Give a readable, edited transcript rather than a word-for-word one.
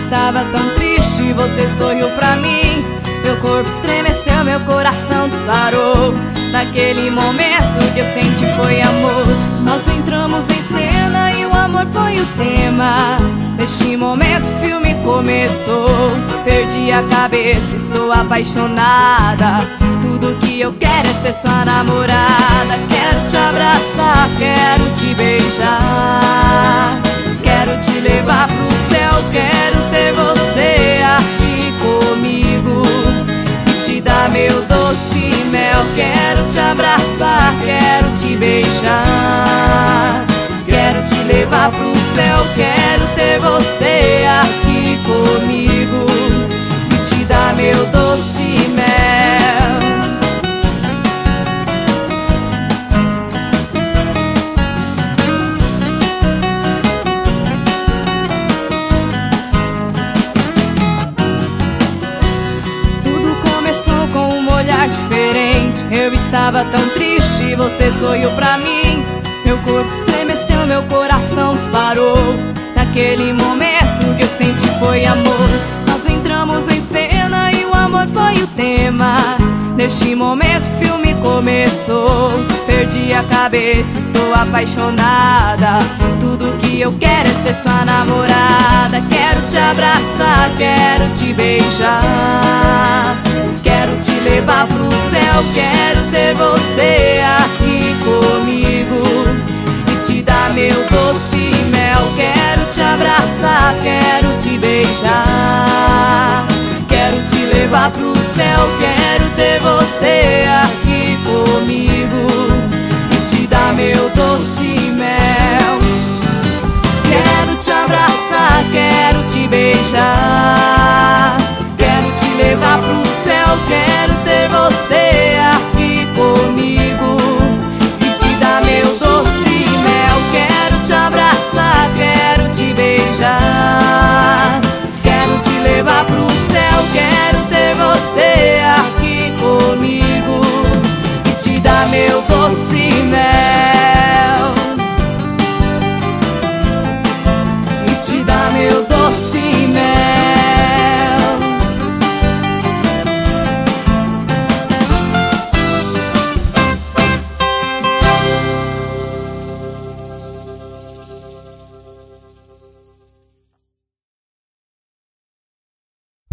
estava tão triste, você sorriu pra mim. Meu corpo estremeceu, meu coração disparou. Naquele momento que eu senti foi amor. Nós entramos em cena e o amor foi o tema. Neste momento o filme começou. Perdi a cabeça, estou apaixonada. Tudo que eu quero é ser sua namorada. Quero te abraçar, quero te beijar, quero te levar pro céu, quero ter você aqui comigo e te dar meu doce mel. Quero te abraçar, quero te beijar, quero te levar pro céu, quero ter você aqui comigo e te dar meu doce mel. Diferente, eu estava tão triste, você sorriu pra mim. Meu corpo estremeceu, meu coração disparou. Naquele momento que eu senti foi amor. Nós entramos em cena e o amor foi o tema. Neste momento o filme começou. Perdi a cabeça, estou apaixonada. Tudo que eu quero é ser sua namorada. Quero te abraçar, quero te beijar, quero te levar pro céu, quero ter você aqui comigo e te dar meu doce mel. Quero te abraçar, quero te beijar, quero te levar pro céu, quero ter